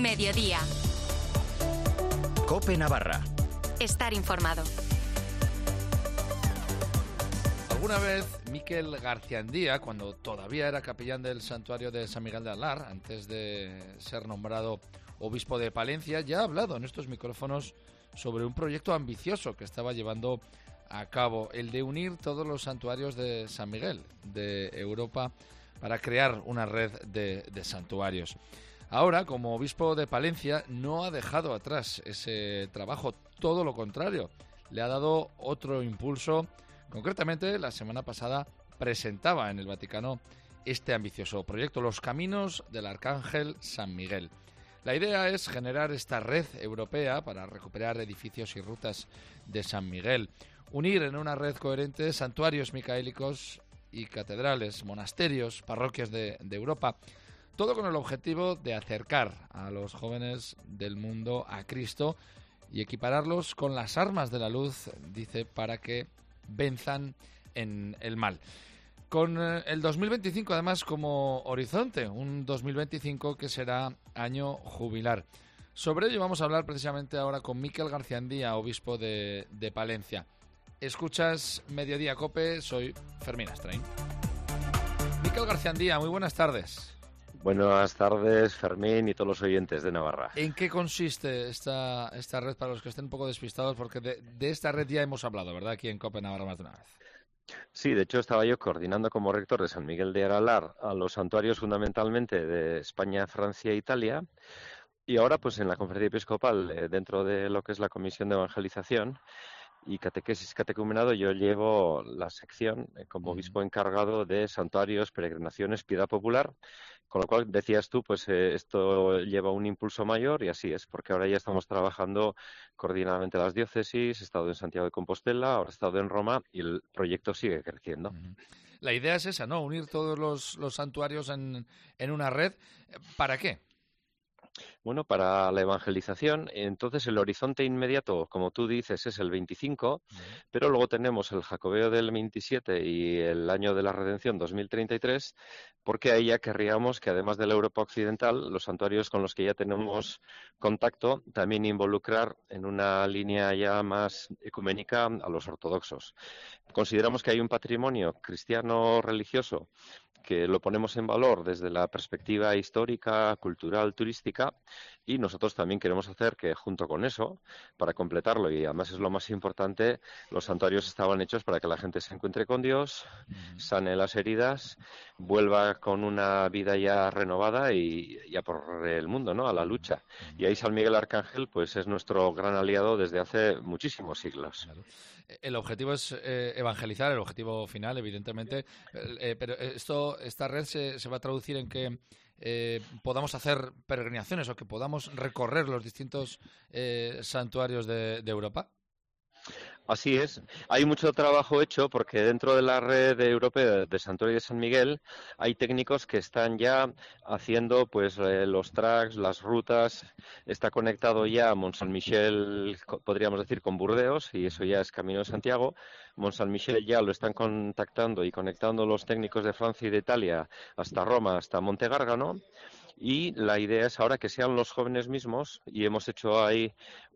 Mediodía. COPE Navarra. Estar informado. Alguna vez Miquel Garciandía, cuando todavía era capellán del santuario de San Miguel de Alar, antes de ser nombrado obispo de Palencia, ya ha hablado en estos micrófonos sobre un proyecto ambicioso que estaba llevando a cabo, el de unir todos los santuarios de San Miguel de Europa para crear una red de santuarios. Ahora, como obispo de Palencia, no ha dejado atrás ese trabajo, todo lo contrario, le ha dado otro impulso. Concretamente, la semana pasada presentaba en el Vaticano este ambicioso proyecto, Los Caminos del Arcángel San Miguel. La idea es generar esta red europea para recuperar edificios y rutas de San Miguel, unir en una red coherente santuarios micaélicos y catedrales, monasterios, parroquias de Europa, todo con el objetivo de acercar a los jóvenes del mundo a Cristo y equipararlos con las armas de la luz, dice, para que venzan en el mal. Con el 2025 además como horizonte, un 2025 que será año jubilar. Sobre ello vamos a hablar precisamente ahora con Miquel Garciandía, obispo de Palencia. Escuchas Mediodía COPE, soy Fermín Astrain. Miquel Garciandía, muy buenas tardes. Buenas tardes, Fermín, y todos los oyentes de Navarra. ¿En qué consiste esta red para los que estén un poco despistados? Porque de esta red ya hemos hablado, ¿verdad? Aquí en COPE Navarra más de una vez. Sí, de hecho estaba yo coordinando como rector de San Miguel de Aralar a los santuarios fundamentalmente de España, Francia e Italia. Y ahora, pues en la conferencia episcopal, dentro de lo que es la Comisión de Evangelización y Catequesis Catecumenado, yo llevo la sección como obispo encargado de santuarios, peregrinaciones, piedad popular, con lo cual decías tú, pues esto lleva un impulso mayor y así es, porque ahora ya estamos trabajando coordinadamente las diócesis, he estado en Santiago de Compostela, ahora he estado en Roma y el proyecto sigue creciendo. La idea es esa, ¿no? Unir todos los santuarios en una red. ¿Para qué? Bueno, para la evangelización, entonces el horizonte inmediato, como tú dices, es el 25, pero luego tenemos el Jacobeo del 27 y el Año de la Redención 2033, porque ahí ya querríamos que además de la Europa occidental, los santuarios con los que ya tenemos contacto, también involucrar en una línea ya más ecuménica a los ortodoxos. Consideramos que hay un patrimonio cristiano religioso que lo ponemos en valor desde la perspectiva histórica, cultural, turística, y nosotros también queremos hacer que junto con eso, para completarlo, y además es lo más importante, los santuarios estaban hechos para que la gente se encuentre con Dios, sane las heridas, vuelva con una vida ya renovada y ya por el mundo, ¿no? A la lucha. Y ahí San Miguel Arcángel pues es nuestro gran aliado desde hace muchísimos siglos. Claro. El objetivo es evangelizar, el objetivo final, evidentemente, pero esta red se va a traducir en que podamos hacer peregrinaciones o que podamos recorrer los distintos santuarios de Europa. Así es. Hay mucho trabajo hecho porque dentro de la red europea de Santuario de San Miguel hay técnicos que están ya haciendo pues los tracks, las rutas. Está conectado ya a Mont Saint-Michel, podríamos decir, con Burdeos, y eso ya es Camino de Santiago. Mont Saint-Michel ya lo están contactando y conectando los técnicos de Francia y de Italia hasta Roma, hasta Monte Gárgano. Y la idea es ahora que sean los jóvenes mismos, y hemos hecho ahí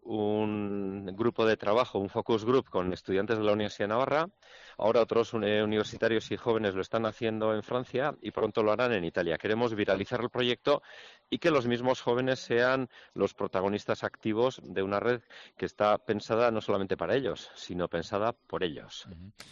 un grupo de trabajo, un focus group con estudiantes de la Universidad de Navarra. Ahora otros universitarios y jóvenes lo están haciendo en Francia y pronto lo harán en Italia. Queremos viralizar el proyecto y que los mismos jóvenes sean los protagonistas activos de una red que está pensada no solamente para ellos, sino pensada por ellos.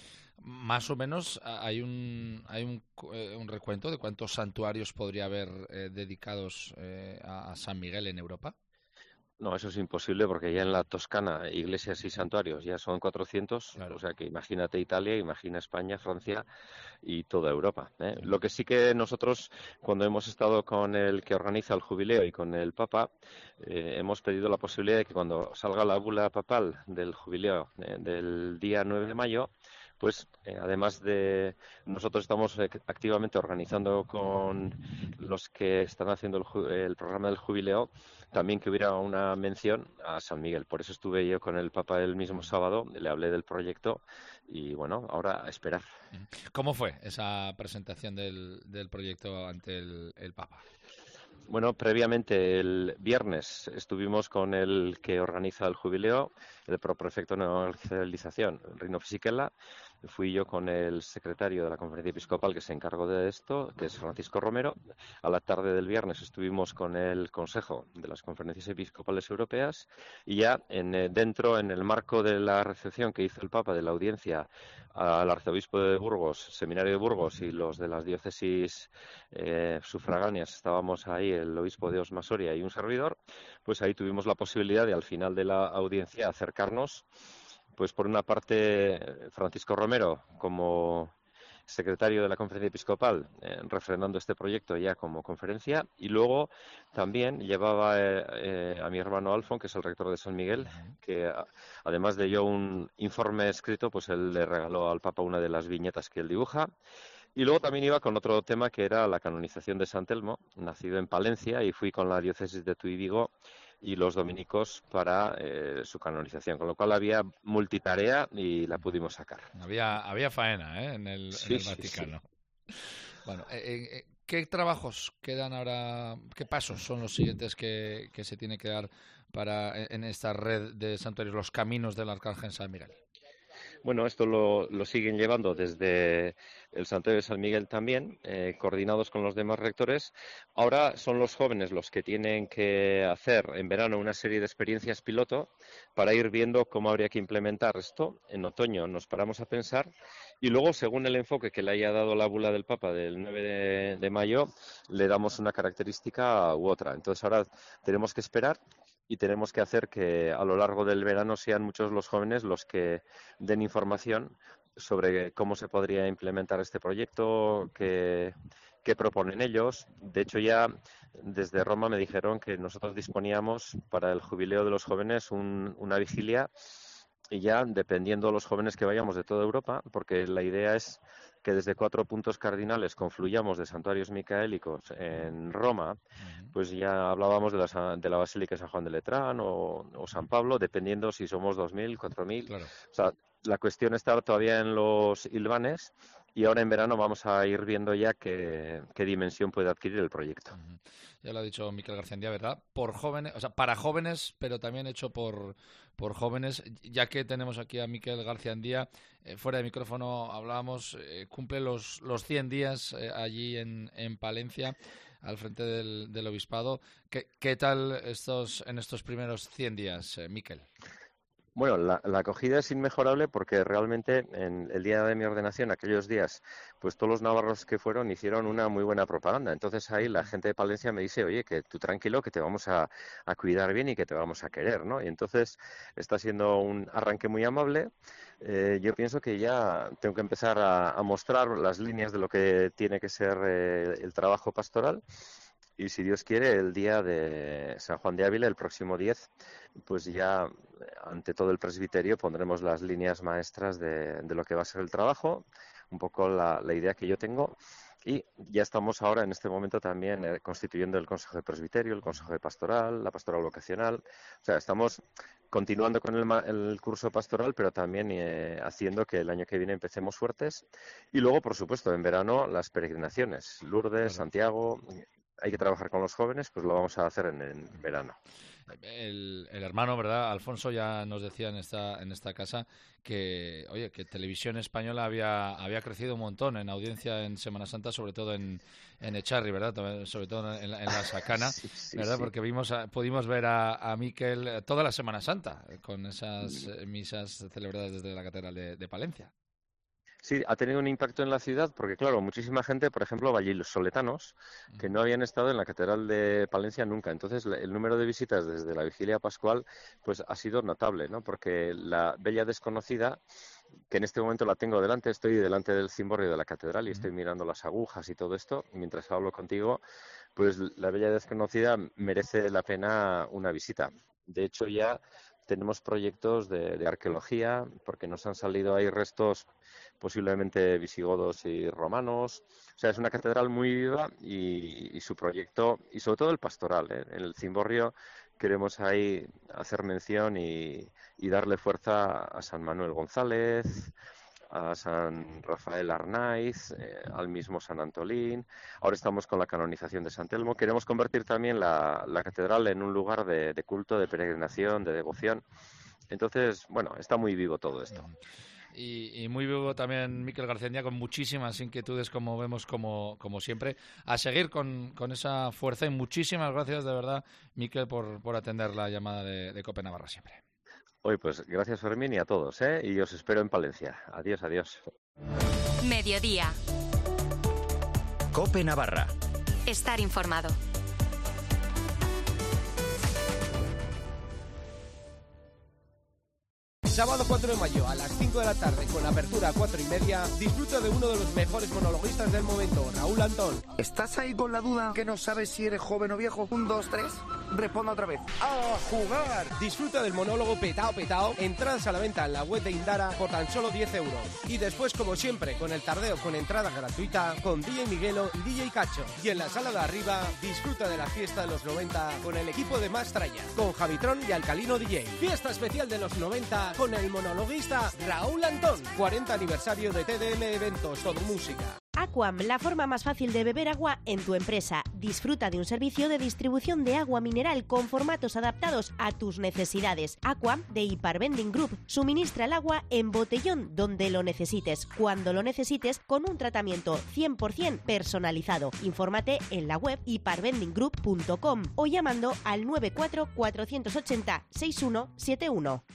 Más o menos hay un recuento de cuántos santuarios podría haber dedicados a San Miguel en Europa. No, eso es imposible porque ya en la Toscana, iglesias y santuarios ya son 400, Claro. O sea que imagínate Italia, imagina España, Francia y toda Europa. Lo que sí que nosotros, cuando hemos estado con el que organiza el jubileo y con el Papa, hemos pedido la posibilidad de que cuando salga la bula papal del jubileo del día 9 de mayo, pues además de nosotros estamos activamente organizando con los que están haciendo el programa del jubileo, también que hubiera una mención a San Miguel. Por eso estuve yo con el Papa el mismo sábado, le hablé del proyecto y bueno, ahora a esperar. ¿Cómo fue esa presentación del proyecto ante el Papa? Bueno, previamente el viernes estuvimos con el que organiza el jubileo, el proprefecto de evangelización, Rino Fisichella. Fui yo con el secretario de la Conferencia Episcopal que se encargó de esto, que es Francisco Romero. A la tarde del viernes estuvimos con el Consejo de las Conferencias Episcopales Europeas y ya dentro, en el marco de la recepción que hizo el Papa de la audiencia al arzobispo de Burgos, seminario de Burgos y los de las diócesis sufragáneas, estábamos ahí el obispo de Osma Soria y un servidor, pues ahí tuvimos la posibilidad de al final de la audiencia acercarnos, pues por una parte Francisco Romero como secretario de la Conferencia Episcopal, refrendando este proyecto ya como conferencia, y luego también llevaba a mi hermano Alfon, que es el rector de San Miguel, que además de yo un informe escrito, pues él le regaló al Papa una de las viñetas que él dibuja. Y luego también iba con otro tema que era la canonización de San Telmo, nacido en Palencia, y fui con la diócesis de Tuy Vigo y los dominicos para su canonización, con lo cual había multitarea y la pudimos sacar. Había faena, en Sí, el sí, sí. Vaticano. Bueno, ¿qué trabajos quedan ahora? ¿Qué pasos son los siguientes que se tiene que dar en esta red de santuarios, los caminos del Arcángel San Miguel? Bueno, esto lo siguen llevando desde el Santuario de San Miguel también, coordinados con los demás rectores. Ahora son los jóvenes los que tienen que hacer en verano una serie de experiencias piloto para ir viendo cómo habría que implementar esto. En otoño nos paramos a pensar y luego, según el enfoque que le haya dado la bula del Papa del 9 de mayo, le damos una característica u otra. Entonces ahora tenemos que esperar y tenemos que hacer que a lo largo del verano sean muchos los jóvenes los que den información sobre cómo se podría implementar este proyecto, qué proponen ellos. De hecho, ya desde Roma me dijeron que nosotros disponíamos para el jubileo de los jóvenes una vigilia y ya dependiendo de los jóvenes que vayamos de toda Europa, porque la idea es que desde 4 puntos cardinales confluyamos de santuarios micaélicos en Roma, pues ya hablábamos de la Basílica de San Juan de Letrán o San Pablo, dependiendo si somos 2.000, 4.000. Claro. O sea, la cuestión está todavía en los hilvanes y ahora en verano vamos a ir viendo ya qué dimensión puede adquirir el proyecto. Ya lo ha dicho Miquel García, ¿verdad? Por jóvenes, o sea, para jóvenes, pero también hecho por jóvenes. Ya que tenemos aquí a Miquel García, fuera de micrófono hablábamos, cumple los 100 días allí en Palencia, al frente del obispado. ¿Qué tal en estos primeros 100 días, Miquel? Bueno, la acogida es inmejorable porque realmente en el día de mi ordenación, aquellos días, pues todos los navarros que fueron hicieron una muy buena propaganda. Entonces ahí la gente de Palencia me dice, oye, que tú tranquilo, que te vamos a cuidar bien y que te vamos a querer, ¿no? Y entonces está siendo un arranque muy amable. Yo pienso que ya tengo que empezar a mostrar las líneas de lo que tiene que ser el trabajo pastoral. Y si Dios quiere, el día de San Juan de Ávila, el próximo 10, pues ya ante todo el presbiterio pondremos las líneas maestras de lo que va a ser el trabajo, un poco la idea que yo tengo. Y ya estamos ahora en este momento también constituyendo el Consejo de Presbiterio, el Consejo de Pastoral, la Pastoral Vocacional. O sea, estamos continuando con el curso pastoral, pero también haciendo que el año que viene empecemos fuertes. Y luego, por supuesto, en verano las peregrinaciones, Lourdes, Claro. Santiago. Hay que trabajar con los jóvenes, pues lo vamos a hacer en verano. El hermano, ¿verdad? Alfonso ya nos decía en esta casa que, oye, que Televisión Española había crecido un montón en audiencia en Semana Santa, sobre todo en Echarri, ¿verdad? Sobre todo en la Sacana, Sí, sí, ¿verdad? sí. Porque pudimos ver a Miquel toda la Semana Santa con esas misas celebradas desde la Catedral de Palencia. Sí, ha tenido un impacto en la ciudad porque, claro, muchísima gente, por ejemplo, vallisoletanos, que no habían estado en la Catedral de Palencia nunca. Entonces, el número de visitas desde la Vigilia Pascual pues ha sido notable, ¿no? Porque la Bella Desconocida, que en este momento la tengo delante, estoy delante del cimborrio de la Catedral y estoy mirando las agujas y todo esto, y mientras hablo contigo, pues la Bella Desconocida merece la pena una visita. De hecho, ya tenemos proyectos de arqueología, porque nos han salido ahí restos posiblemente visigodos y romanos. O sea, es una catedral muy viva y su proyecto, y sobre todo el pastoral, ¿eh? En el cimborrio queremos ahí hacer mención y darle fuerza a San Manuel González, a San Rafael Arnaiz, al mismo San Antolín. Ahora estamos con la canonización de San Telmo. Queremos convertir también la catedral en un lugar de culto, de peregrinación, de devoción. Entonces, bueno, está muy vivo todo esto. Y muy vivo también Miquel García, con muchísimas inquietudes, como vemos, como siempre. A seguir con esa fuerza, y muchísimas gracias de verdad, Miquel, por atender la llamada de COPE Navarra siempre. Hoy, pues gracias, Fermín, y a todos, ¿eh? Y os espero en Palencia. Adiós, adiós. Mediodía. COPE Navarra. Estar informado. Sábado 4 de mayo a las 5 de la tarde, con apertura a 4:30, disfruta de uno de los mejores monologuistas del momento, Raúl Antón. ¿Estás ahí con la duda que no sabes si eres joven o viejo? 1, 2, 3. Responda otra vez. ¡A jugar! Disfruta del monólogo Petao, entradas a la venta en la web de Indara por tan solo 10 euros. Y después, como siempre, con el tardeo con entrada gratuita, con DJ Miguelo y DJ Cacho. Y en la sala de arriba, disfruta de la fiesta de los 90 con el equipo de Mastraya, con Javitron y Alcalino DJ. Fiesta especial de los 90 con el monologuista Raúl Antón. 40 aniversario de TDM Eventos, todo música. Aquam, la forma más fácil de beber agua en tu empresa. Disfruta de un servicio de distribución de agua mineral con formatos adaptados a tus necesidades. Aquam, de Ipar Vending Group, suministra el agua en botellón donde lo necesites, cuando lo necesites, con un tratamiento 100% personalizado. Infórmate en la web iparvendinggroup.com o llamando al 94 480 6171.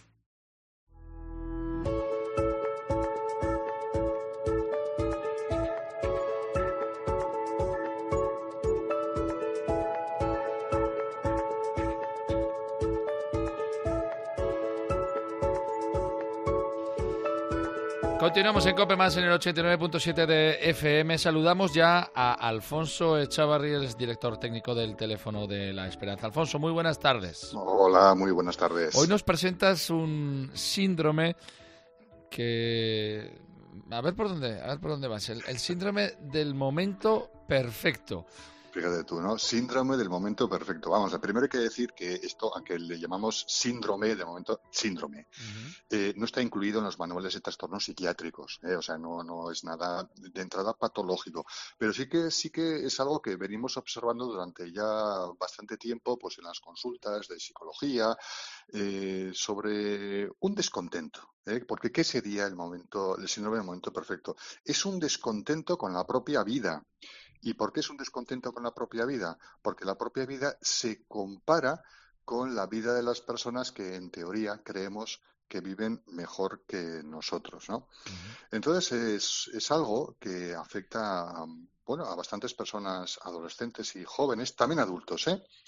Continuamos en COPE Más en el 89.7 de FM. Saludamos ya a Alfonso Echavarri, el director técnico del Teléfono de la Esperanza. Alfonso, muy buenas tardes. Hola, muy buenas tardes. Hoy nos presentas un síndrome que... A ver por dónde vas. El síndrome del momento perfecto. Fíjate tú, ¿no? Síndrome del momento perfecto. Vamos, primero hay que decir que esto, aunque le llamamos síndrome, de momento síndrome, no está incluido en los manuales de trastornos psiquiátricos, o sea, no es nada de entrada patológico, pero sí que es algo que venimos observando durante ya bastante tiempo, pues en las consultas de psicología, sobre un descontento. Porque ¿qué sería el síndrome del momento perfecto? Es un descontento con la propia vida. ¿Y por qué es un descontento con la propia vida? Porque la propia vida se compara con la vida de las personas que en teoría creemos que viven mejor que nosotros, ¿no? Uh-huh. Entonces es algo que afecta a bastantes personas adolescentes y jóvenes, también adultos,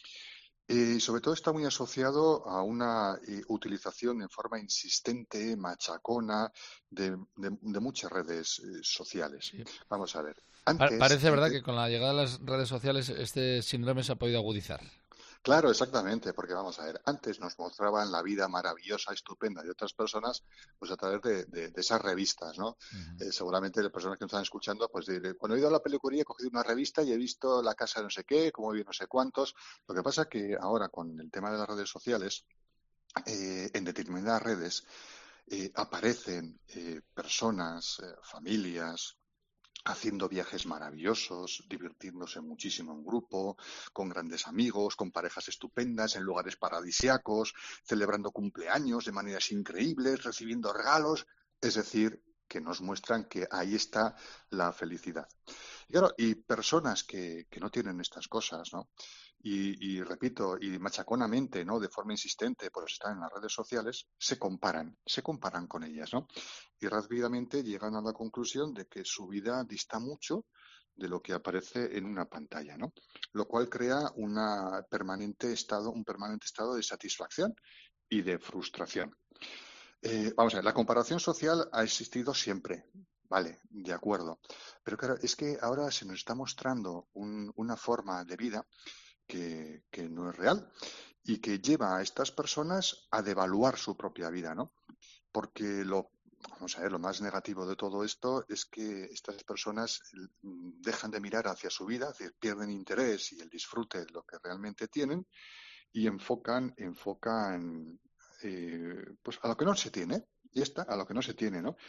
y sobre todo está muy asociado a una utilización en forma insistente, machacona, de muchas redes sociales. Sí. Vamos a ver. Parece verdad que con la llegada de las redes sociales este síndrome se ha podido agudizar. Claro, exactamente, porque vamos a ver, antes nos mostraban la vida maravillosa, estupenda de otras personas, pues a través de esas revistas, ¿no? Uh-huh. Seguramente las personas que nos están escuchando, pues cuando he ido a la peluquería he cogido una revista y he visto la casa de no sé qué, cómo vive no sé cuántos. Lo que pasa es que ahora con el tema de las redes sociales, en determinadas redes aparecen personas, familias, haciendo viajes maravillosos, divirtiéndose muchísimo en grupo, con grandes amigos, con parejas estupendas, en lugares paradisíacos, celebrando cumpleaños de maneras increíbles, recibiendo regalos, es decir, que nos muestran que ahí está la felicidad. Y claro, y personas que no tienen estas cosas, ¿no? Y repito, y machaconamente, ¿no? De forma insistente, pues están en las redes sociales, se comparan con ellas, ¿no? Y rápidamente llegan a la conclusión de que su vida dista mucho de lo que aparece en una pantalla, ¿no? Lo cual crea un permanente estado de satisfacción y de frustración. Vamos a ver, la comparación social ha existido siempre. Vale, de acuerdo. Pero claro, es que ahora se nos está mostrando una forma de vida que no es real y que lleva a estas personas a devaluar su propia vida, ¿no? Porque vamos a ver, lo más negativo de todo esto es que estas personas dejan de mirar hacia su vida, es decir, pierden interés y el disfrute de lo que realmente tienen y enfocan pues a lo que no se tiene, y a lo que no se tiene, ¿no?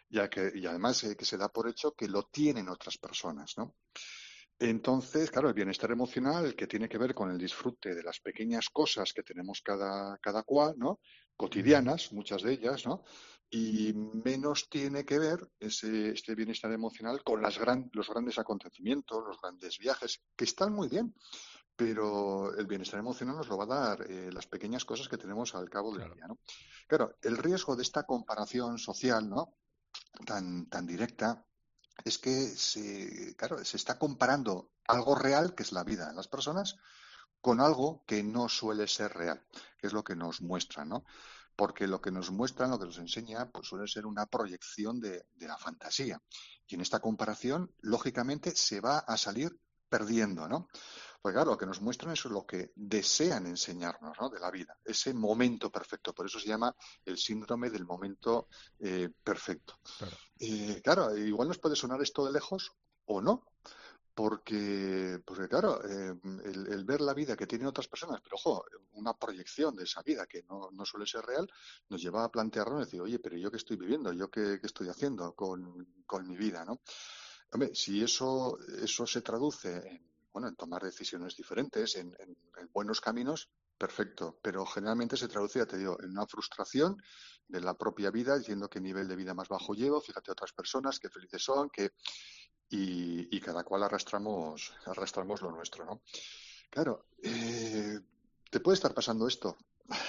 y además que se da por hecho que lo tienen otras personas, ¿no? Entonces, claro, el bienestar emocional que tiene que ver con el disfrute de las pequeñas cosas que tenemos cada cual, ¿no? Cotidianas, muchas de ellas, ¿no? Y menos tiene que ver este bienestar emocional con los grandes acontecimientos, los grandes viajes, que están muy bien, pero el bienestar emocional nos lo va a dar las pequeñas cosas que tenemos al cabo del día, ¿no? Claro, el riesgo de esta comparación social, ¿no? Tan directa, es que claro, se está comparando algo real, que es la vida de las personas, con algo que no suele ser real, que es lo que nos muestran, ¿no? Porque lo que nos muestran, lo que nos enseña, pues suele ser una proyección de la fantasía. Y en esta comparación, lógicamente, se va a salir perdiendo, ¿no? Pues claro, lo que nos muestran es lo que desean enseñarnos, ¿no? De la vida, ese momento perfecto. Por eso se llama el síndrome del momento perfecto. Claro, igual nos puede sonar esto de lejos o no, porque claro, el ver la vida que tienen otras personas, pero ojo, una proyección de esa vida que no suele ser real, nos lleva a plantearnos y decir, oye, pero ¿yo qué estoy viviendo? ¿Yo qué estoy haciendo con mi vida, ¿no? Hombre, si eso se traduce en tomar decisiones diferentes, en buenos caminos, perfecto. Pero generalmente se traduce, ya te digo, en una frustración de la propia vida, diciendo qué nivel de vida más bajo llevo, fíjate a otras personas, qué felices son, y cada cual arrastramos lo nuestro, ¿no? Claro, ¿te puede estar pasando esto?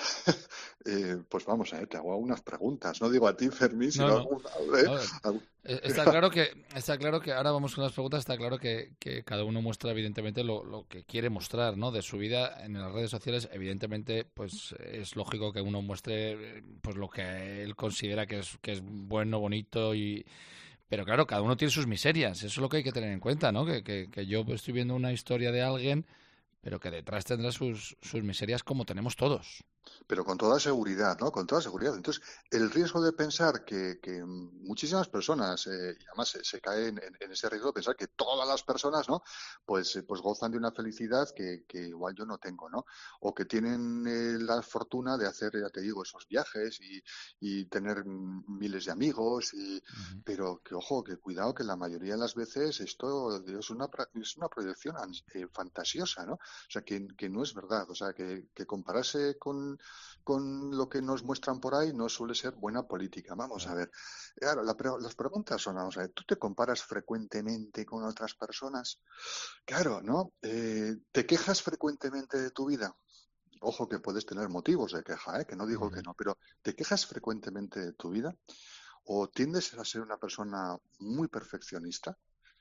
Pues vamos a ver, te hago unas preguntas. No digo a ti, Fermín, sino alguna. Está claro que ahora vamos con las preguntas. Está claro que cada uno muestra evidentemente lo que quiere mostrar, ¿no? De su vida en las redes sociales. Evidentemente, pues es lógico que uno muestre pues lo que él considera que es bueno, bonito pero claro, cada uno tiene sus miserias. Eso es lo que hay que tener en cuenta, ¿no? Que yo estoy viendo una historia de alguien, pero que detrás tendrá sus miserias como tenemos todos. Pero con toda seguridad, ¿no? Con toda seguridad. Entonces, el riesgo de pensar que muchísimas personas, y además se caen en ese riesgo de pensar que todas las personas, ¿no? Pues gozan de una felicidad que igual yo no tengo, ¿no? O que tienen la fortuna de hacer, ya te digo, esos viajes y tener miles de amigos, pero que, ojo, que cuidado, que la mayoría de las veces esto es una proyección fantasiosa, ¿no? O sea, que no es verdad. O sea, que compararse con lo que nos muestran por ahí no suele ser buena política. Vamos a ver. Claro, las preguntas son, vamos a ver, ¿tú te comparas frecuentemente con otras personas? Claro, ¿no? ¿Te quejas frecuentemente de tu vida? Ojo que puedes tener motivos de queja, que no digo que no, pero ¿te quejas frecuentemente de tu vida? ¿O tiendes a ser una persona muy perfeccionista?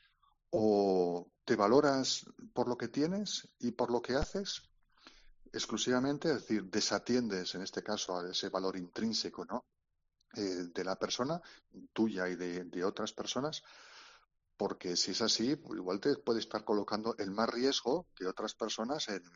¿O te valoras por lo que tienes y por lo que haces? Exclusivamente, es decir, desatiendes en este caso a ese valor intrínseco, ¿no? De la persona, tuya y de otras personas, porque si es así, pues igual te puede estar colocando en más riesgo que otras personas en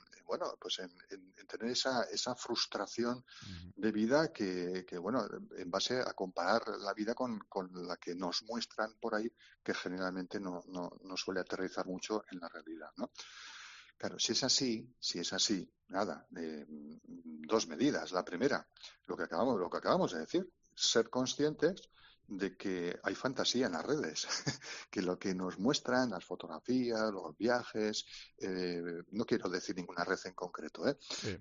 tener esa frustración de vida que, bueno, en base a comparar la vida con la que nos muestran por ahí, que generalmente no suele aterrizar mucho en la realidad, ¿no? Claro, si es así, nada, dos medidas. La primera, lo que acabamos de decir, ser conscientes de que hay fantasía en las redes, que lo que nos muestran las fotografías, los viajes, no quiero decir ninguna red en concreto, Sí.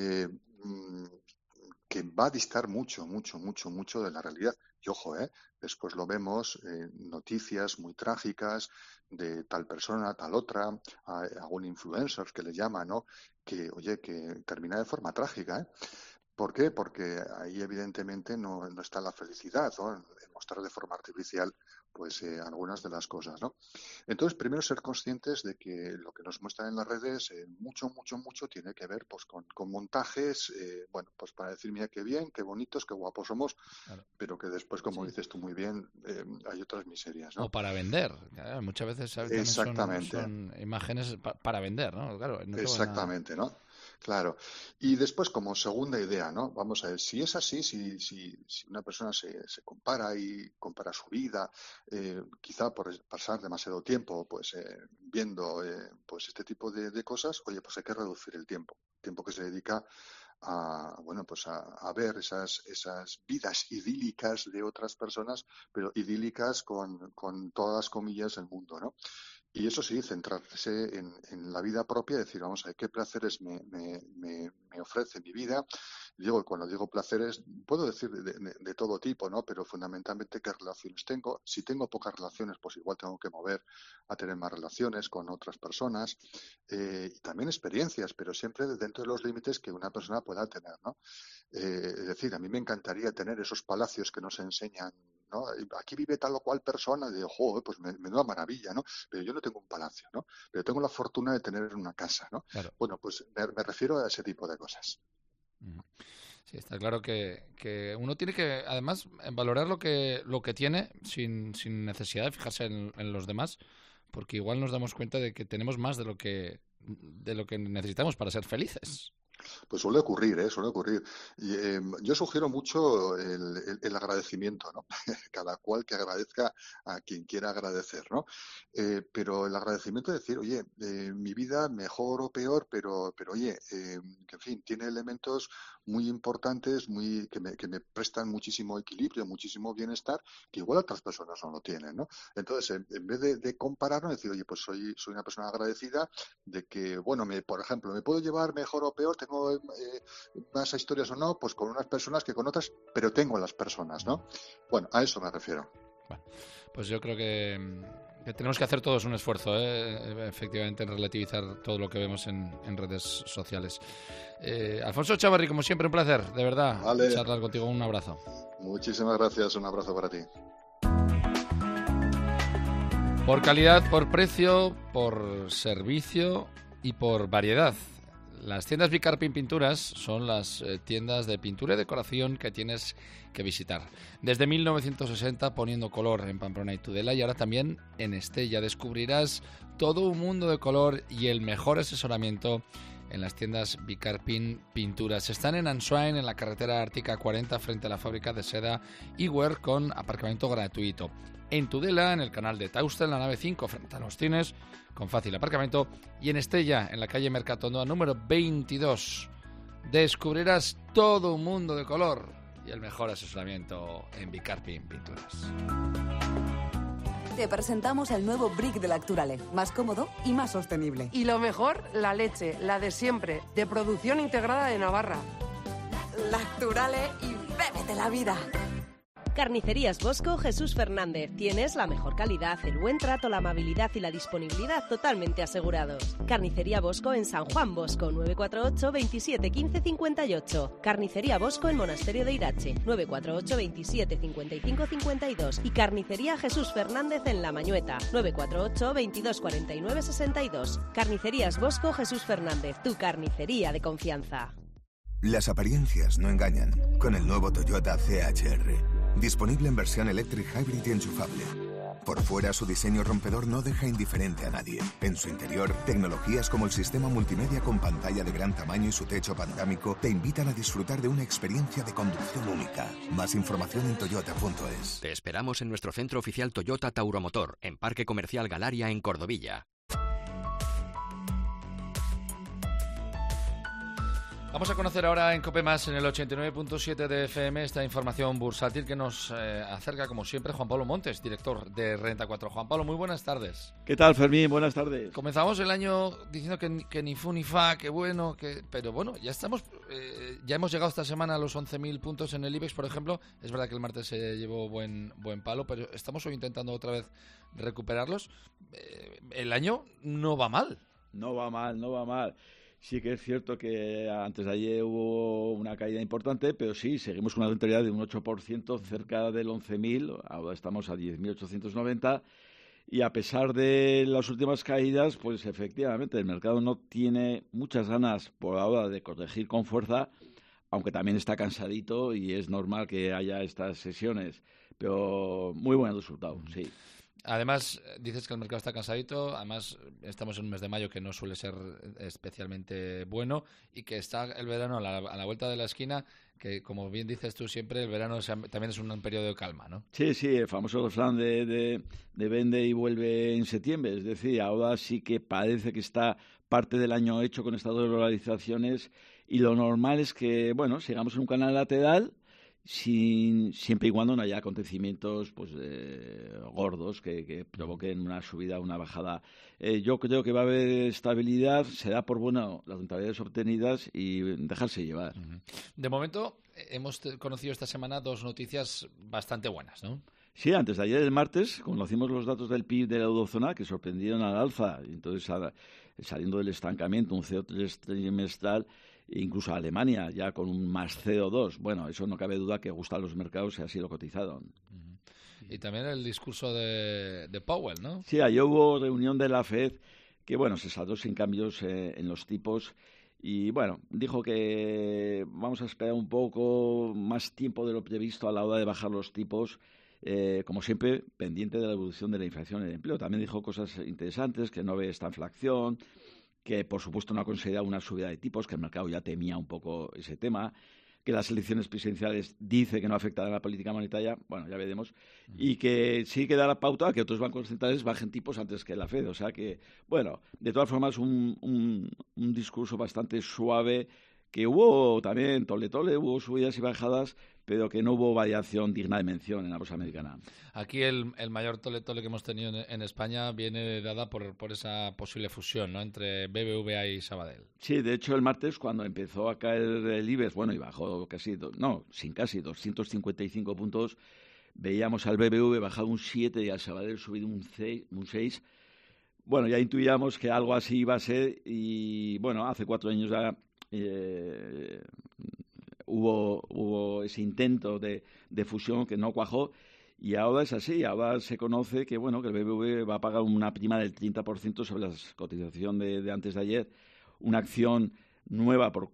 Que va a distar mucho de la realidad. Y ojo, después lo vemos, noticias muy trágicas de tal persona, tal otra, algún influencer que le llama, ¿no? Que, oye, que termina de forma trágica, ¿Por qué? Porque ahí evidentemente no está la felicidad, ¿no? En mostrar de forma artificial pues algunas de las cosas, ¿no? Entonces, primero ser conscientes de que lo que nos muestran en las redes mucho tiene que ver pues con montajes, bueno, pues para decir, mira qué bien, qué bonitos, qué guapos somos, Claro. pero que después, como dices tú muy bien, hay otras miserias, ¿no? O para vender. Claro, muchas veces también Exactamente. son imágenes para vender, ¿no? Claro, no te van a... Exactamente, ¿no? Claro. Y después, como segunda idea, ¿no? Vamos a ver, si es así, si una persona se compara y compara su vida, quizá por pasar demasiado tiempo pues viendo pues este tipo de cosas, oye, pues hay que reducir el tiempo que se dedica bueno, pues a ver esas vidas idílicas de otras personas, pero idílicas con todas las comillas del mundo, ¿no? Y eso sí, centrarse en la vida propia, decir, vamos a ver qué placeres me ofrece mi vida. Cuando digo placeres, puedo decir de todo tipo, ¿no? Pero fundamentalmente qué relaciones tengo. Si tengo pocas relaciones, pues igual tengo que mover a tener más relaciones con otras personas. Y también experiencias, pero siempre dentro de los límites que una persona pueda tener, ¿no? Es decir, a mí me encantaría tener esos palacios que nos enseñan, ¿no? Aquí vive tal o cual persona, y digo, joder, pues menuda maravilla, ¿no? Pero yo no tengo un palacio, ¿no? Pero tengo la fortuna de tener una casa, ¿no? Claro. Bueno, pues me refiero a ese tipo de cosas. Sí, está claro que uno tiene que, además, valorar lo que tiene sin necesidad de fijarse en los demás, porque igual nos damos cuenta de que tenemos más de lo que necesitamos para ser felices. Pues suele ocurrir, suele ocurrir. Y, yo sugiero mucho el agradecimiento, ¿no? Cada cual que agradezca a quien quiera agradecer, ¿no? Pero el agradecimiento es decir, oye, mi vida mejor o peor, pero oye, que en fin, tiene elementos muy importantes, que me prestan muchísimo equilibrio, muchísimo bienestar, que igual otras personas no lo tienen, ¿no? Entonces, en vez de compararnos, decir, oye, pues soy una persona agradecida de que, bueno, por ejemplo, me puedo llevar mejor o peor, tengo más historias o no, pues con unas personas que con otras, pero tengo las personas, ¿no? Bueno, a eso me refiero. Bueno, pues yo creo que tenemos que hacer todos un esfuerzo, efectivamente, en relativizar todo lo que vemos en redes sociales. Alfonso Chávarri, como siempre, un placer, de verdad, charlar contigo. Un abrazo. Muchísimas gracias, un abrazo para ti. Por calidad, por precio, por servicio y por variedad. Las tiendas Bicarpin Pinturas son las tiendas de pintura y decoración que tienes que visitar. Desde 1960 poniendo color en Pamplona y Tudela, y ahora también en Estella. Descubrirás todo un mundo de color y el mejor asesoramiento en las tiendas Bicarpin Pinturas. Están en Ansoain, en la carretera Ártica 40, frente a la fábrica de seda Iwer, con aparcamiento gratuito. En Tudela, en el canal de Tauste, en la nave 5, frente a los cines, con fácil aparcamiento. Y en Estella, en la calle Mercatondo, número 22. Descubrirás todo un mundo de color y el mejor asesoramiento en Bicarpin Pinturas. Te presentamos el nuevo Brick de Lacturale, más cómodo y más sostenible. Y lo mejor, la leche, la de siempre, de producción integrada de Navarra. Lacturale y bébete la vida. Carnicerías Bosco Jesús Fernández. Tienes la mejor calidad, el buen trato, la amabilidad y la disponibilidad totalmente asegurados. Carnicería Bosco en San Juan Bosco, 948 27 15 58. Carnicería Bosco en Monasterio de Irache, 948 27 55 52. Y Carnicería Jesús Fernández en La Mañueta, 948 22 49 62. Carnicerías Bosco Jesús Fernández, tu carnicería de confianza. Las apariencias no engañan. Con el nuevo Toyota CHR. Disponible en versión Electric Hybrid y enchufable. Por fuera, su diseño rompedor no deja indiferente a nadie. En su interior, tecnologías como el sistema multimedia con pantalla de gran tamaño y su techo panorámico te invitan a disfrutar de una experiencia de conducción única. Más información en toyota.es. Te esperamos en nuestro centro oficial Toyota Tauromotor, en Parque Comercial Galaria, en Cordovilla. Vamos a conocer ahora en COPE Más, en el 89.7 de FM, esta información bursátil que nos acerca, como siempre, Juan Pablo Montes, director de Renta 4. Juan Pablo, muy buenas tardes. ¿Qué tal, Fermín? Buenas tardes. Comenzamos el año diciendo que ni fu ni fa, que bueno, pero bueno, ya estamos, ya hemos llegado esta semana a los 11.000 puntos en el IBEX, por ejemplo. Es verdad que el martes se llevó buen palo, pero estamos hoy intentando otra vez recuperarlos. El año no va mal. No va mal. Sí que es cierto que antes de ayer hubo una caída importante, pero sí, seguimos con una rentabilidad de un 8%, cerca del 11.000, ahora estamos a 10.890, y a pesar de las últimas caídas, pues efectivamente el mercado no tiene muchas ganas por ahora de corregir con fuerza, aunque también está cansadito y es normal que haya estas sesiones, pero muy buen resultado, sí. Además, dices que el mercado está cansadito, además estamos en un mes de mayo que no suele ser especialmente bueno y que está el verano a la vuelta de la esquina, que como bien dices tú siempre, el verano también es un periodo de calma, ¿no? Sí, el famoso refrán de vende y vuelve en septiembre, es decir, ahora sí que parece que está parte del año hecho con estas dolarizaciones y lo normal es que, bueno, sigamos en un canal lateral siempre y cuando no haya acontecimientos pues gordos que provoquen una subida o una bajada. Yo creo que va a haber estabilidad, será por las rentabilidades obtenidas y dejarse llevar. De momento, hemos conocido esta semana 2 noticias bastante buenas, ¿no? Sí, antes de ayer, el martes, conocimos los datos del PIB de la eurozona que sorprendieron al alza. Entonces, saliendo del estancamiento, un CO3 trimestral, incluso a Alemania ya con un más 0,2. Bueno, eso no cabe duda que gusta a los mercados y así lo cotizaron. Y también el discurso de Powell, ¿no? Sí, ayer hubo reunión de la FED que, bueno, se saldó sin cambios en los tipos y, bueno, dijo que vamos a esperar un poco más tiempo de lo previsto a la hora de bajar los tipos. Como siempre, pendiente de la evolución de la inflación y el empleo. También dijo cosas interesantes, que no ve esta inflación, que por supuesto no ha considerado una subida de tipos, que el mercado ya temía un poco ese tema, que las elecciones presidenciales dice que no afectarán a la política monetaria, bueno, ya veremos, y que sí que da la pauta a que otros bancos centrales bajen tipos antes que la FED. O sea que, bueno, de todas formas, un discurso bastante suave, que hubo también tole-tole, hubo subidas y bajadas, pero que no hubo variación digna de mención en la bolsa americana. Aquí el mayor tole-tole que hemos tenido en España viene dada por esa posible fusión, ¿no?, entre BBVA y Sabadell. Sí, de hecho el martes cuando empezó a caer el IBEX, bueno, y bajó casi 255 puntos, veíamos al BBV bajado un 7 y al Sabadell subido un 6. Bueno, ya intuíamos que algo así iba a ser y, bueno, hace 4 años ya hubo ese intento de fusión que no cuajó y ahora es así. Ahora se conoce que, bueno, que el BBV va a pagar una prima del 30% sobre la cotización de antes de ayer, una acción nueva por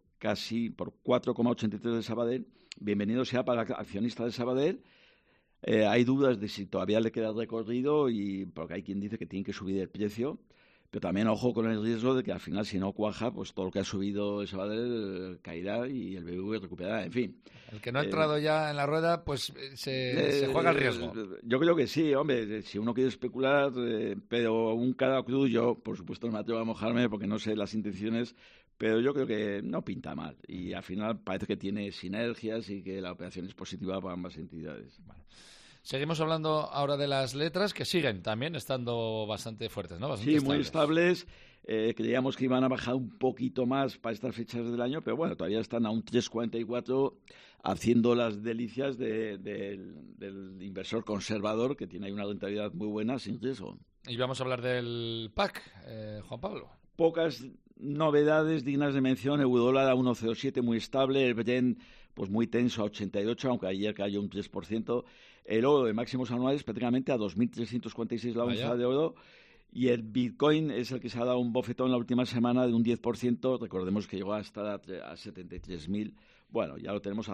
4,83 de Sabadell. Bienvenido sea para el accionista de Sabadell. Hay dudas de si todavía le queda recorrido porque hay quien dice que tiene que subir el precio. Pero también ojo con el riesgo de que al final, si no cuaja, pues todo lo que ha subido el Sabadell caerá y el BBV recuperará. En fin. El que no ha entrado ya en la rueda, pues se juega el riesgo. Yo creo que sí, hombre. Si uno quiere especular, pero un cara cruz, yo, por supuesto, no me atrevo a mojarme porque no sé las intenciones, pero yo creo que no pinta mal. Y al final parece que tiene sinergias y que la operación es positiva para ambas entidades. Bueno. Seguimos hablando ahora de las letras, que siguen también estando bastante fuertes, ¿no? Bastante sí, muy estables. Creíamos que iban a bajar un poquito más para estas fechas del año, pero bueno, todavía están a un 3,44, haciendo las delicias del inversor conservador, que tiene ahí una rentabilidad muy buena, sin riesgo. Y vamos a hablar del PAC, Juan Pablo. Pocas novedades dignas de mención. Eurodólar a 1,07, muy estable. El Brent, pues muy tenso, a 88, aunque ayer cayó un 3%. El oro de máximos anuales prácticamente a 2.346 la onza de oro. Y el Bitcoin es el que se ha dado un bofetón la última semana de un 10%. Recordemos que llegó a estar a 73.000. Bueno, ya lo tenemos a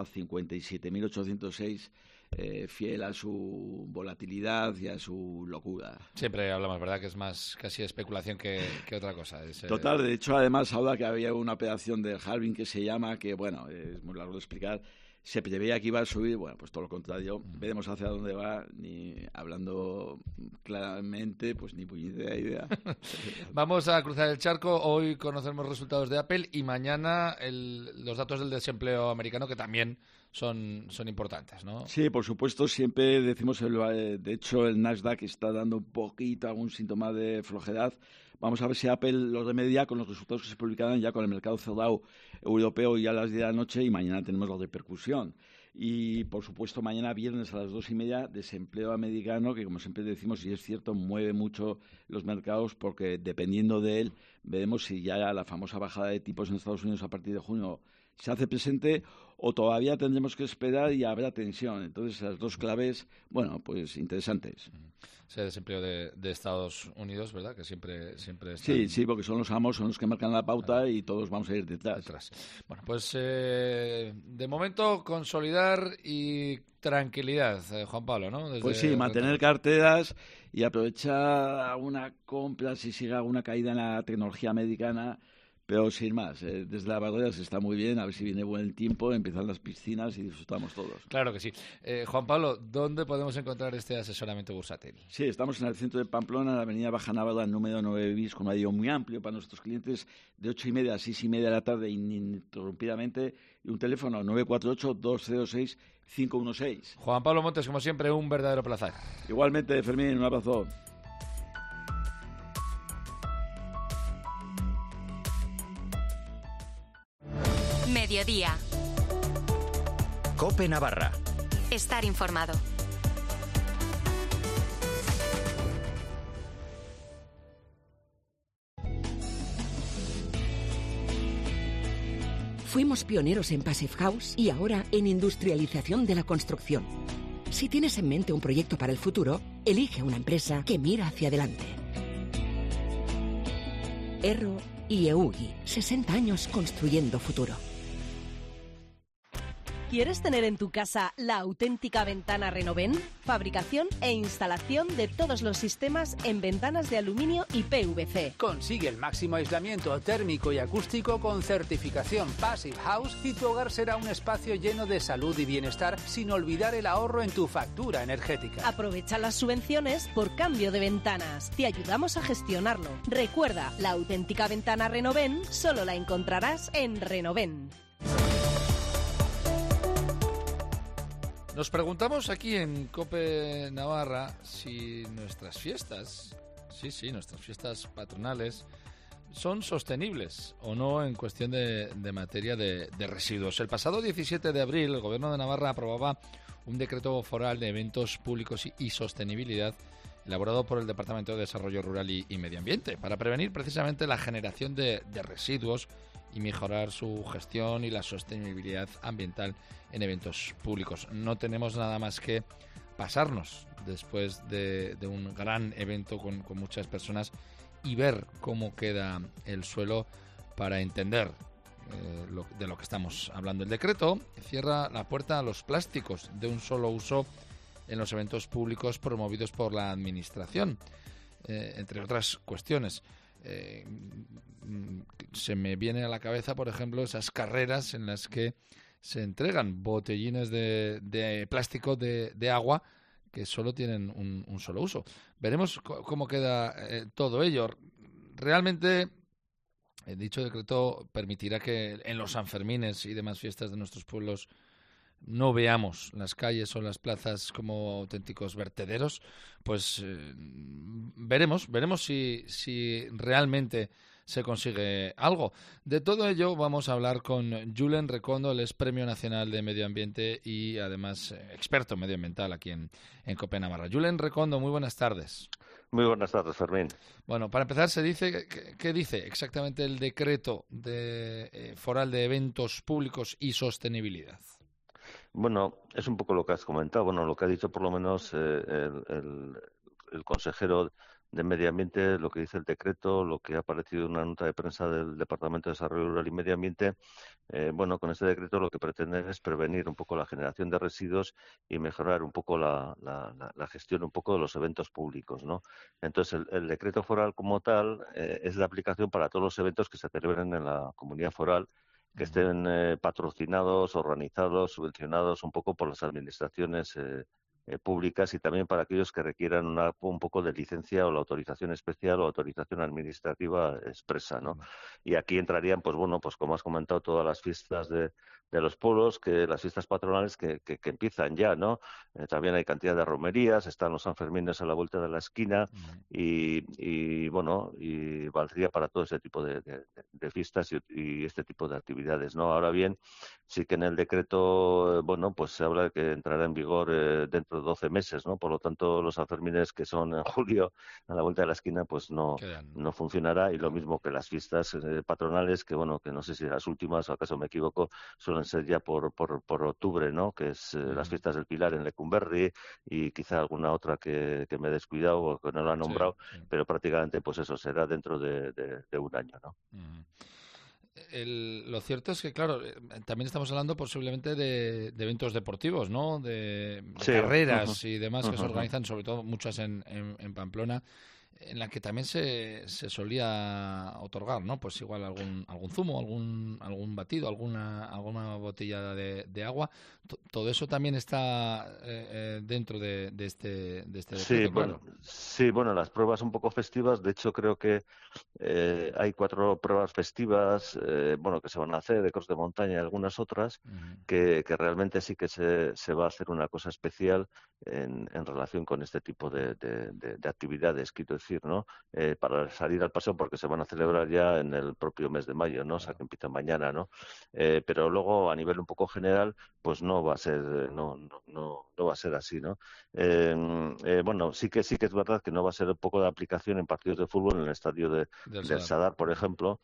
57.806. Fiel a su volatilidad y a su locura. Siempre hablamos, ¿verdad?, que es más casi especulación que otra cosa. Total, de hecho, además, ahora que había una operación del halving que se llama, que bueno, es muy largo de explicar, se preveía que iba a subir, bueno, pues todo lo contrario, veremos hacia dónde va, ni hablando claramente, pues ni puñetera idea. Vamos a cruzar el charco, hoy conocemos resultados de Apple y mañana los datos del desempleo americano, que también son importantes, ¿no? Sí, por supuesto, siempre decimos, de hecho el Nasdaq está dando un poquito algún síntoma de flojedad. Vamos a ver si Apple lo remedia con los resultados que se publicarán ya con el mercado cerrado europeo ya a las 10 de la noche y mañana tenemos la repercusión. Y, por supuesto, mañana viernes a las 2:30, desempleo americano, que como siempre decimos, y es cierto, mueve mucho los mercados porque dependiendo de él, veremos si ya la famosa bajada de tipos en Estados Unidos a partir de junio se hace presente o todavía tendremos que esperar y habrá tensión. Entonces, las dos claves, bueno, pues interesantes. Ese desempleo de Estados Unidos, ¿verdad?, que siempre están... Sí, porque son los amos, son los que marcan la pauta y todos vamos a ir detrás. Bueno, pues de momento consolidar y tranquilidad, Juan Pablo, ¿no? Pues sí, mantener carteras y aprovecha una compra si sigue alguna caída en la tecnología americana, pero sin más. Desde la Barrera se está muy bien, a ver si viene buen tiempo, empiezan las piscinas y disfrutamos todos. Claro que sí. Juan Pablo, ¿dónde podemos encontrar este asesoramiento bursátil? Sí, estamos en el centro de Pamplona, en la avenida Baja Navarra, número 9 bis, con un horario muy amplio para nuestros clientes, de 8:30 a 6:30 de la tarde, ininterrumpidamente, y un teléfono 948-206-516. Juan Pablo Montes, como siempre, un verdadero placer. Igualmente, Fermín, un abrazo. Mediodía. COPE Navarra. Estar informado. Fuimos pioneros en Passive House y ahora en industrialización de la construcción. Si tienes en mente un proyecto para el futuro, elige una empresa que mira hacia adelante. Erro y Eugi, 60 años construyendo futuro. ¿Quieres tener en tu casa la auténtica ventana Renoven? Fabricación e instalación de todos los sistemas en ventanas de aluminio y PVC. Consigue el máximo aislamiento térmico y acústico con certificación Passive House y tu hogar será un espacio lleno de salud y bienestar sin olvidar el ahorro en tu factura energética. Aprovecha las subvenciones por cambio de ventanas. Te ayudamos a gestionarlo. Recuerda, la auténtica ventana Renoven solo la encontrarás en Renoven. Nos preguntamos aquí en COPE Navarra si nuestras fiestas, nuestras fiestas patronales, son sostenibles o no en cuestión de materia de residuos. El pasado 17 de abril, el Gobierno de Navarra aprobaba un decreto foral de eventos públicos y sostenibilidad elaborado por el Departamento de Desarrollo Rural y Medio Ambiente para prevenir precisamente la generación de residuos y mejorar su gestión y la sostenibilidad ambiental en eventos públicos. No tenemos nada más que pasarnos después de un gran evento con muchas personas y ver cómo queda el suelo para entender de lo que estamos hablando. El decreto cierra la puerta a los plásticos de un solo uso en los eventos públicos promovidos por la Administración, entre otras cuestiones. Se me viene a la cabeza, por ejemplo, esas carreras en las que se entregan botellines de plástico de agua que solo tienen un solo uso. Veremos cómo queda todo ello. Realmente, dicho decreto permitirá que en los Sanfermines y demás fiestas de nuestros pueblos no veamos las calles o las plazas como auténticos vertederos. Pues veremos si realmente se consigue algo. De todo ello vamos a hablar con Julen Recondo, él es Premio Nacional de Medio Ambiente y además experto medioambiental aquí en COPE Navarra. Julen Recondo, muy buenas tardes. Muy buenas tardes, Fermín. Bueno, para empezar, ¿qué dice exactamente el decreto foral de eventos públicos y sostenibilidad? Bueno, es un poco lo que has comentado. Bueno, lo que ha dicho por lo menos el consejero de Medio Ambiente, lo que dice el decreto, lo que ha aparecido en una nota de prensa del Departamento de Desarrollo Rural y Medio Ambiente. Bueno, con este decreto lo que pretende es prevenir un poco la generación de residuos y mejorar un poco la gestión un poco de los eventos públicos, ¿no? Entonces, el decreto foral como tal es la aplicación para todos los eventos que se celebren en la comunidad foral, que estén patrocinados, organizados, subvencionados un poco por las administraciones públicas y también para aquellos que requieran un poco de licencia o la autorización especial o autorización administrativa expresa, ¿no? Y aquí entrarían, pues bueno, pues como has comentado, todas las fiestas de los pueblos, las fiestas patronales que empiezan ya, ¿no? También hay cantidad de romerías, están los Sanfermines a la vuelta de la esquina y bueno, y valdría para todo ese tipo de fiestas y este tipo de actividades, ¿no? Ahora bien, sí que en el decreto, bueno, pues se habla de que entrará en vigor dentro de 12 meses, ¿no? Por lo tanto, los Sanfermines que son en julio a la vuelta de la esquina, pues no funcionará, y lo mismo que las fiestas patronales, que bueno, que no sé si las últimas, o acaso me equivoco, suelen ser ya por octubre, ¿no? Que es las fiestas del Pilar en Lecumberri y quizá alguna otra que me he descuidado o que no lo he nombrado, pero prácticamente pues eso será dentro de un año, ¿no? lo cierto es que, claro, también estamos hablando posiblemente de eventos deportivos, ¿no? De carreras y demás que se organizan, sobre todo muchas en Pamplona, en la que también se solía otorgar, ¿no? Pues igual algún zumo, algún batido, alguna botella de agua. Todo eso también está dentro de este decreto, Sí, claro. Bueno, las pruebas un poco festivas, de hecho creo que hay 4 pruebas festivas, que se van a hacer, de cross de montaña y algunas otras, que realmente sí que se va a hacer una cosa especial en relación con este tipo de actividades, quiero decir, ¿no? Para salir al paseo, porque se van a celebrar ya en el propio mes de mayo, ¿no? O sea, que empieza mañana, ¿no? Pero luego, a nivel un poco general, pues no va a ser, no va a ser así, ¿no? Sí que es verdad que no va a ser un poco de aplicación en partidos de fútbol en el estadio del Sadar, por ejemplo,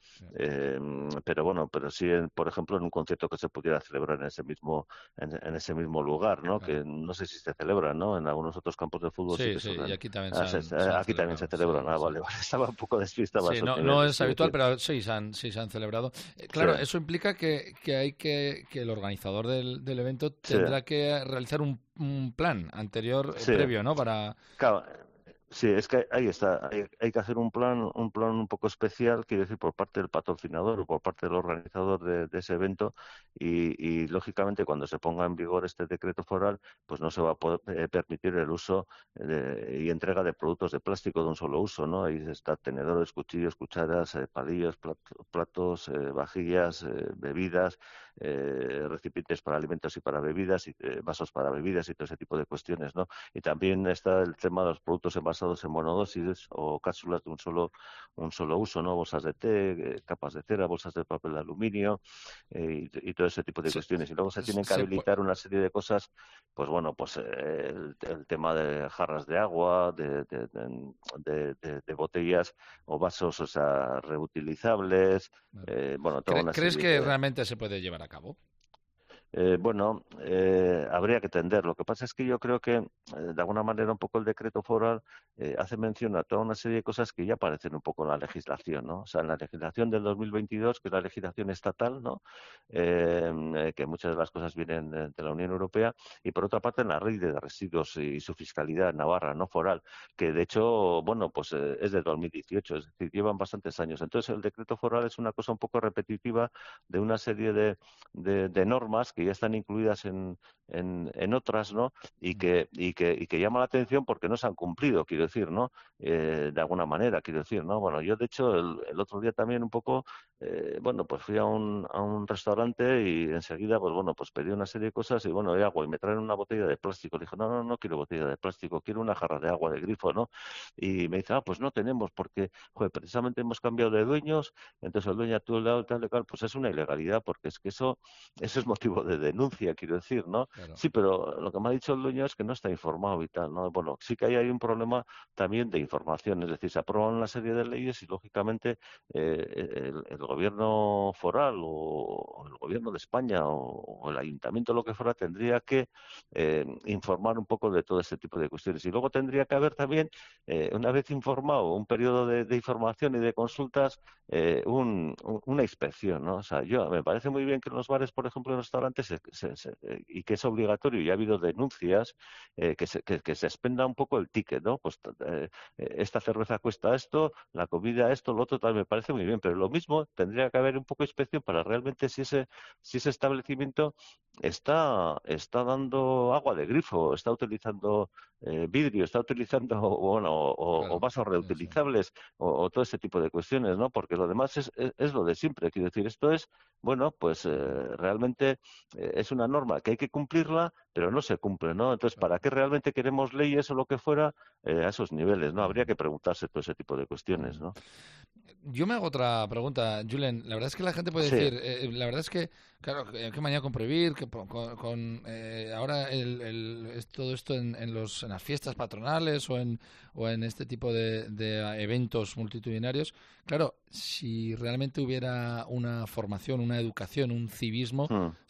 pero sí, por ejemplo, en un concierto que se pudiera celebrar en ese mismo lugar, ¿no? Que no sé si se celebra, ¿no? En algunos otros campos de fútbol sí que se y aquí también aquí también se celebran. Vale, estaba un poco despistado. Sí, no es habitual, pero sí se han celebrado. Claro, eso implica que el organizador del evento tendrá que realizar un plan anterior, previo, ¿no? Claro. Sí, es que ahí está. Hay que hacer un plan un poco especial, quiero decir, por parte del patrocinador o por parte del organizador de ese evento y lógicamente cuando se ponga en vigor este decreto foral, pues no se va a poder permitir el uso y entrega de productos de plástico de un solo uso, ¿no? Ahí está tenedores, cuchillos, cucharas, palillos, platos, vajillas, bebidas, recipientes para alimentos y para bebidas, y vasos para bebidas y todo ese tipo de cuestiones, ¿no? Y también está el tema de los productos envasados en monodosis o cápsulas de un solo uso, ¿no? Bolsas de té, capas de cera, bolsas de papel de aluminio y todo ese tipo de cuestiones. Y luego se tienen que habilitar una serie de cosas, pues bueno, pues el tema de jarras de agua, de botellas o vasos, o sea, reutilizables, toda una ¿Crees serie que realmente se puede llevar a cabo? Habría que tender. Lo que pasa es que yo creo que, de alguna manera, un poco el decreto foral hace mención a toda una serie de cosas que ya aparecen un poco en la legislación, ¿no? O sea, en la legislación del 2022, que es la legislación estatal, ¿no? Que muchas de las cosas vienen de la Unión Europea, y por otra parte en la ley de residuos y su fiscalidad en Navarra, ¿no? Foral, que de hecho, es de 2018, es decir, llevan bastantes años. Entonces, el decreto foral es una cosa un poco repetitiva de una serie de normas que ya están incluidas en otras, ¿no? Y que llama la atención porque no se han cumplido, quiero decir, ¿no? De alguna manera, quiero decir, ¿no? Bueno, yo de hecho el otro día también un poco, pues fui a un restaurante y enseguida, pues pedí una serie de cosas y de agua y me traen una botella de plástico. Le dije, no quiero botella de plástico, quiero una jarra de agua de grifo, ¿no? Y me dice, pues no tenemos porque, precisamente hemos cambiado de dueños, entonces el dueño actual tal, pues es una ilegalidad porque es que eso es motivo de denuncia, quiero decir, ¿no? Claro. Sí, pero lo que me ha dicho el dueño es que no está informado y tal, ¿no? Bueno, sí que hay un problema también de información, es decir, se aprueban una serie de leyes y, lógicamente, el gobierno foral o el gobierno de España o el ayuntamiento, lo que fuera, tendría que informar un poco de todo este tipo de cuestiones. Y luego tendría que haber también, una vez informado, un periodo de información y de consultas, una inspección, ¿no? O sea, me parece muy bien que en los bares, por ejemplo, en restaurantes, y que es obligatorio, y ha habido denuncias, que se expenda un poco el ticket, ¿no? Pues esta cerveza cuesta esto, la comida esto, lo otro, tal, me parece muy bien, pero lo mismo tendría que haber un poco de inspección para realmente si ese establecimiento está dando agua de grifo, está utilizando vidrio, está utilizando o vasos reutilizables o todo ese tipo de cuestiones, ¿no? Porque lo demás es lo de siempre, quiero decir, esto es, realmente es una norma que hay que cumplirla, pero no se cumple, ¿no? Entonces, ¿para qué realmente queremos leyes o lo que fuera a esos niveles, ¿no? Habría que preguntarse todo ese tipo de cuestiones, ¿no? Yo me hago otra pregunta, Julen. La verdad es que la gente puede decir, la verdad es que, claro, qué manía con prohibir, que ahora es todo esto en las fiestas patronales o en este tipo de eventos multitudinarios. Claro, si realmente hubiera una formación, una educación, un civismo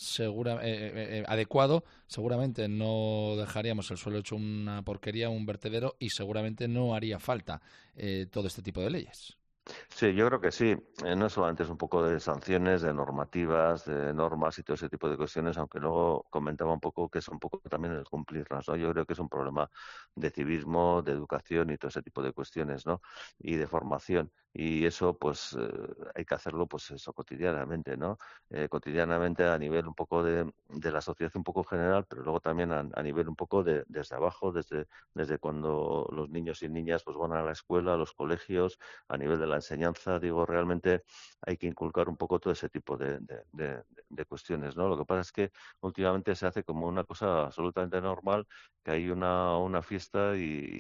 adecuado, seguramente no dejaríamos el suelo hecho una porquería, un vertedero, y seguramente no haría falta todo este tipo de leyes. Sí, yo creo que sí. No solamente es un poco de sanciones, de normativas, de normas y todo ese tipo de cuestiones, aunque luego comentaba un poco que es un poco también el cumplirlas, ¿no? Yo creo que es un problema de civismo, de educación y todo ese tipo de cuestiones, ¿no? Y de formación. Y eso, pues, hay que hacerlo, pues, eso, cotidianamente, ¿no? Cotidianamente a nivel un poco de la sociedad un poco general, pero luego también a nivel un poco desde abajo, desde cuando los niños y niñas pues van a la escuela, a los colegios, a nivel de la enseñanza, digo, realmente hay que inculcar un poco todo ese tipo de cuestiones, ¿no? Lo que pasa es que últimamente se hace como una cosa absolutamente normal, que hay una fiesta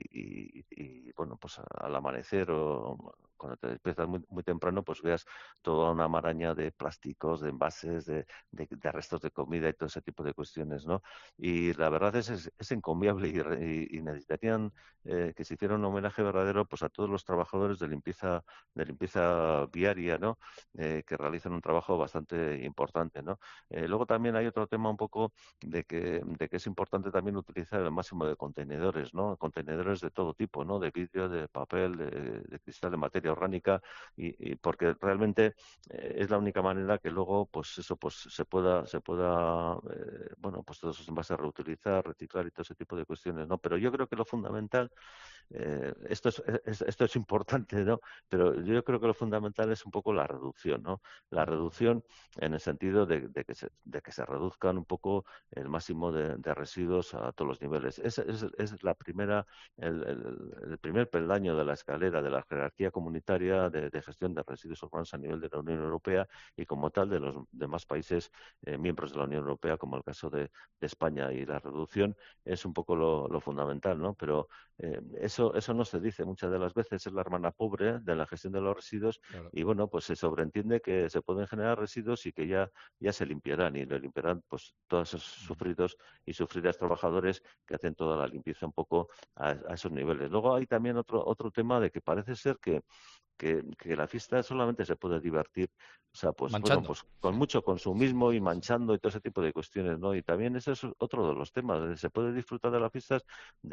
y bueno, pues al amanecer o cuando te despiertas muy temprano, pues veas toda una maraña de plásticos, de envases, de restos de comida y todo ese tipo de cuestiones, ¿no? Y la verdad es encomiable y necesitarían que se hiciera un homenaje verdadero pues a todos los trabajadores de limpieza viaria, ¿no? Que realizan un trabajo bastante importante, ¿no? Luego también hay otro tema un poco de que es importante también utilizar el máximo de contenedores, ¿no? Contenedores de todo tipo, ¿no? De vidrio, de papel, de cristal, de materia orgánica, y porque realmente es la única manera que luego pues eso pues se pueda bueno, pues todos esos envases reutilizar, reciclar y todo ese tipo de cuestiones, ¿no? Pero yo creo que lo fundamental, esto es importante, ¿no? Pero yo creo que lo fundamental es un poco la reducción, ¿no? La reducción en el sentido de que se reduzcan un poco el máximo de residuos a todos los niveles. Es la primera, el primer peldaño de la escalera de la jerarquía comunitaria de gestión de residuos urbanos a nivel de la Unión Europea y como tal de los demás países miembros de la Unión Europea, como el caso de España. Y la reducción es un poco lo fundamental, ¿no? Pero eso no se dice muchas de las veces, es la hermana pobre de la gestión de los residuos. Claro. Y bueno, pues se sobreentiende que se pueden generar residuos y que ya se limpiarán, y lo limpiarán pues todos esos sufridos y sufridas trabajadores que hacen toda la limpieza un poco a esos niveles. Luego hay también otro tema de que parece ser que la fiesta solamente se puede divertir, o sea, pues, bueno, pues con mucho consumismo y manchando y todo ese tipo de cuestiones, ¿no? Y también ese es otro de los temas, se puede disfrutar de las fiestas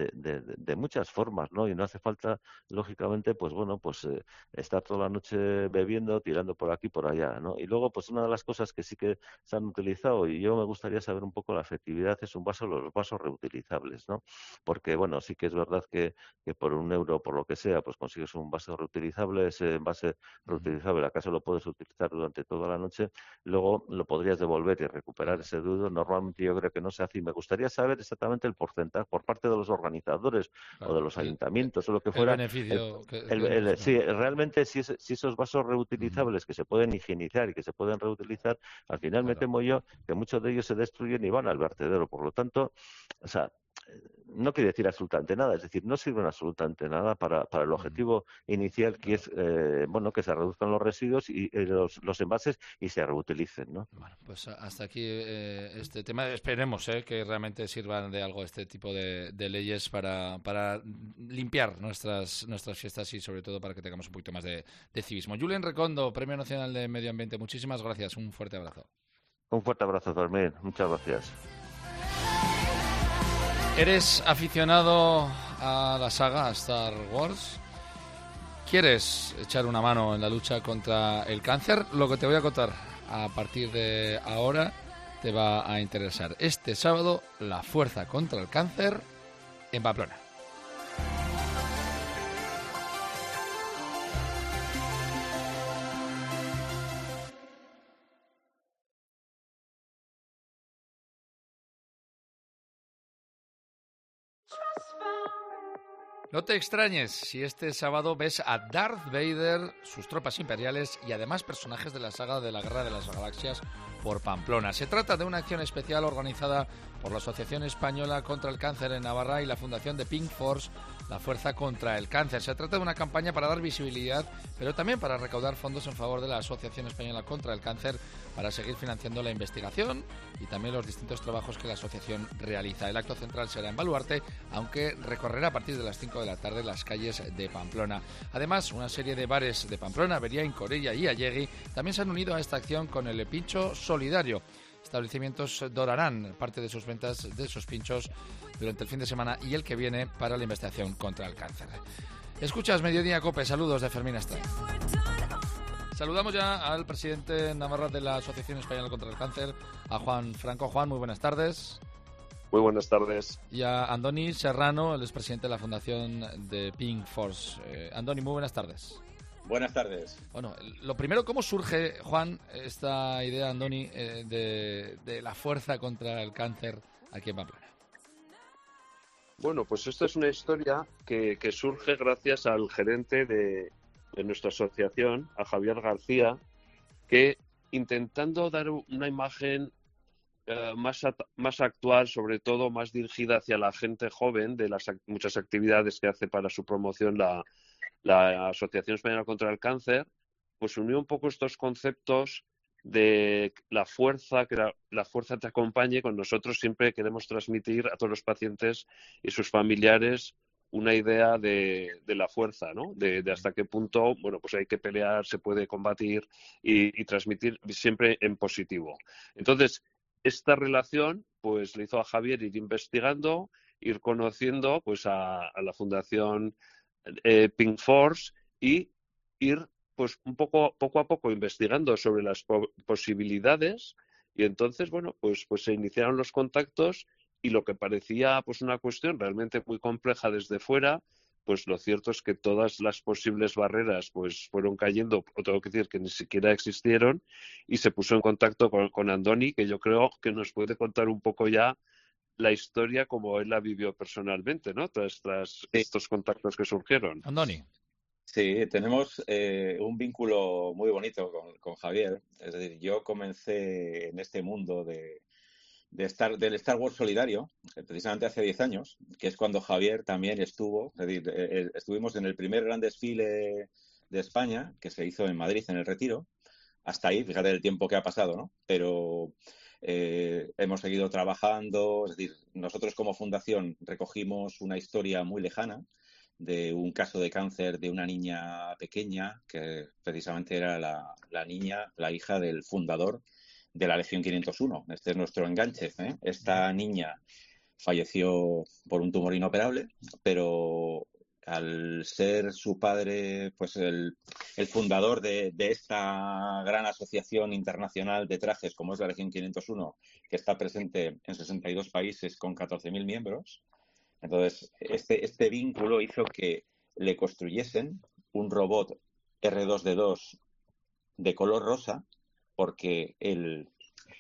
de muchas formas, ¿no? Y no hace falta, lógicamente, pues bueno, pues estar toda la noche bebiendo, tirando por aquí, por allá, ¿no? Y luego, pues una de las cosas que sí que se han utilizado, y yo me gustaría saber un poco la efectividad, es los vasos reutilizables, ¿no? Porque, bueno, sí que es verdad que por €1, por lo que sea, pues consigues un vaso reutilizable. Ese envase reutilizable, acaso lo puedes utilizar durante toda la noche, luego lo podrías devolver y recuperar ese deudor. Normalmente yo creo que no se hace, y me gustaría saber exactamente el porcentaje por parte de los organizadores, claro, o de los ayuntamientos o lo que fuera. El beneficio. Sí, realmente si esos vasos reutilizables que se pueden higienizar y que se pueden reutilizar, al final me temo yo que muchos de ellos se destruyen y van al vertedero. Por lo tanto, o sea, no quiere decir absolutamente nada, es decir, no sirven absolutamente nada para el objetivo inicial, que es bueno, que se reduzcan los residuos y los envases y se reutilicen, ¿no? Bueno, pues hasta aquí este tema. Esperemos que realmente sirvan de algo este tipo de leyes para limpiar nuestras fiestas y sobre todo para que tengamos un poquito más de civismo. Julen Recondo, Premio Nacional de Medio Ambiente, muchísimas gracias, un fuerte abrazo. Un fuerte abrazo, Fermín, muchas gracias. ¿Eres aficionado a la saga Star Wars? ¿Quieres echar una mano en la lucha contra el cáncer? Lo que te voy a contar a partir de ahora te va a interesar. Este sábado, la fuerza contra el cáncer en Pamplona. No te extrañes si este sábado ves a Darth Vader, sus tropas imperiales y además personajes de la saga de la Guerra de las Galaxias por Pamplona. Se trata de una acción especial organizada por la Asociación Española contra el Cáncer en Navarra y la Fundación de Pink Force, la Fuerza contra el Cáncer. Se trata de una campaña para dar visibilidad, pero también para recaudar fondos en favor de la Asociación Española contra el Cáncer para seguir financiando la investigación y también los distintos trabajos que la asociación realiza. El acto central será en Baluarte, aunque recorrerá a partir de las 5 de la tarde las calles de Pamplona. Además, una serie de bares de Pamplona, Beriain, Corella y Allegui también se han unido a esta acción con el Pincho Solidario. Establecimientos donarán parte de sus ventas de esos pinchos durante el fin de semana y el que viene para la investigación contra el cáncer. Escuchas Mediodía Cope, saludos de Fermín Estrada. Saludamos ya al presidente navarra de la Asociación Española contra el Cáncer, a Juan Franco. Juan, muy buenas tardes. Muy buenas tardes. Y a Andoni Serrano, el expresidente de la Fundación de Pink Force. Andoni, muy buenas tardes. Buenas tardes. Bueno, lo primero, ¿cómo surge, Juan, esta idea, Andoni, de la fuerza contra el cáncer aquí en Pamplona? Bueno, pues esta es una historia que surge gracias al gerente de nuestra asociación, a Javier García, que intentando dar una imagen más actual, sobre todo más dirigida hacia la gente joven, de las muchas actividades que hace para su promoción la Asociación Española contra el Cáncer, pues unió un poco estos conceptos de la fuerza, que la fuerza te acompañe. Con nosotros siempre queremos transmitir a todos los pacientes y sus familiares una idea de la fuerza, ¿no? De hasta qué punto, bueno, pues hay que pelear, se puede combatir y transmitir siempre en positivo. Entonces, esta relación, pues le hizo a Javier ir investigando, ir conociendo, pues a la Fundación Pink Force y ir pues poco a poco investigando sobre las posibilidades, y entonces, bueno, pues se iniciaron los contactos, y lo que parecía pues una cuestión realmente muy compleja desde fuera, pues lo cierto es que todas las posibles barreras pues fueron cayendo, o tengo que decir que ni siquiera existieron, y se puso en contacto con Andoni, que yo creo que nos puede contar un poco ya la historia como él la vivió personalmente, ¿no? Tras estos contactos que surgieron. Andoni. Sí, tenemos un vínculo muy bonito con Javier. Es decir, yo comencé en este mundo del Star Wars solidario precisamente hace 10 años, que es cuando Javier también estuvo. Es decir, estuvimos en el primer gran desfile de España, que se hizo en Madrid, en el Retiro. Hasta ahí, fíjate el tiempo que ha pasado, ¿no? Pero hemos seguido trabajando. Es decir, nosotros como fundación recogimos una historia muy lejana de un caso de cáncer de una niña pequeña, que precisamente era la hija del fundador de la Legión 501. Este es nuestro enganche, ¿eh? Esta niña falleció por un tumor inoperable, pero al ser su padre pues el fundador de esta gran asociación internacional de trajes como es la Legión 501, que está presente en 62 países con 14.000 miembros, entonces este vínculo hizo que le construyesen un robot R2D2 de color rosa, porque el